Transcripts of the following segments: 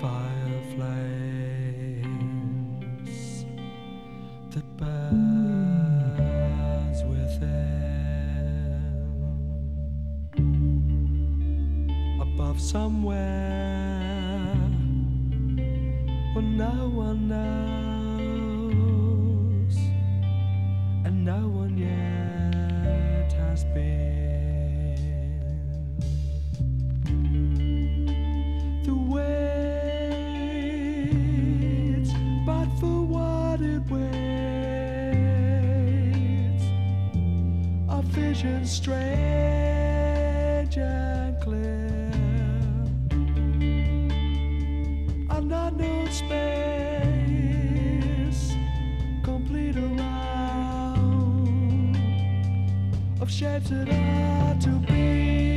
flames that burns within, above somewhere where no one knows and no one yet has been. The waits, but for what it waits, a vision strange and clear, an unknown space, complete around of shapes that are to be.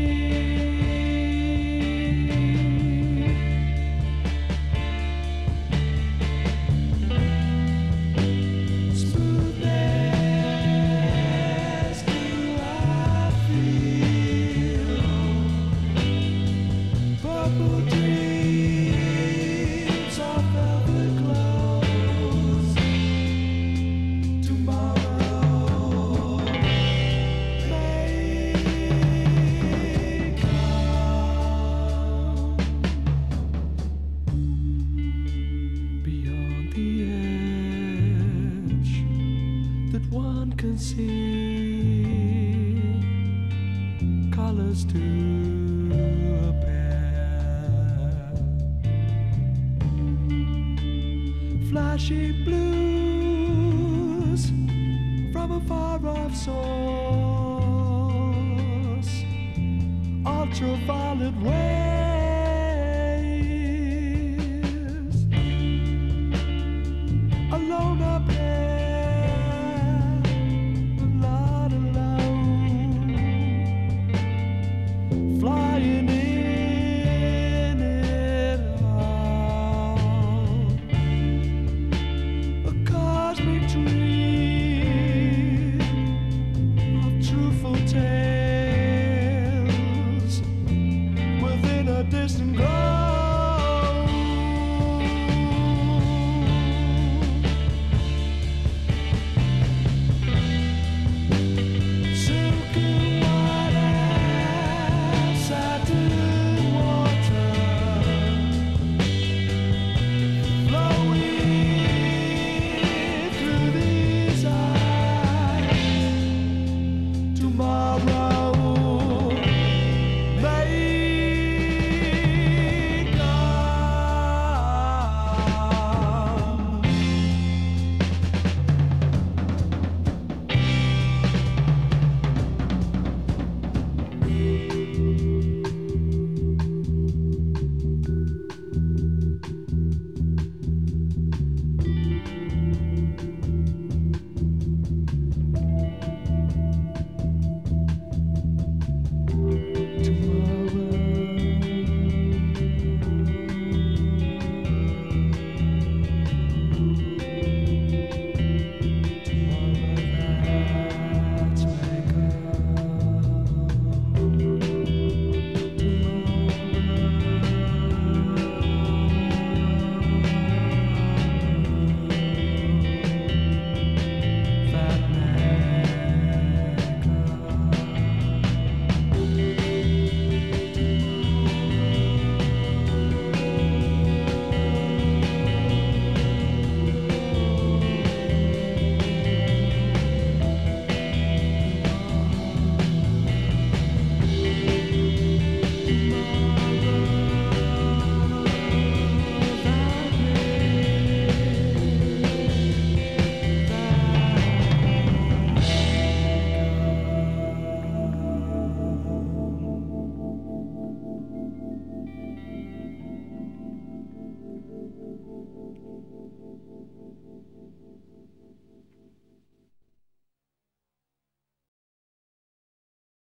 That one can see colors to appear, flashy blues from a far-off source, ultraviolet rays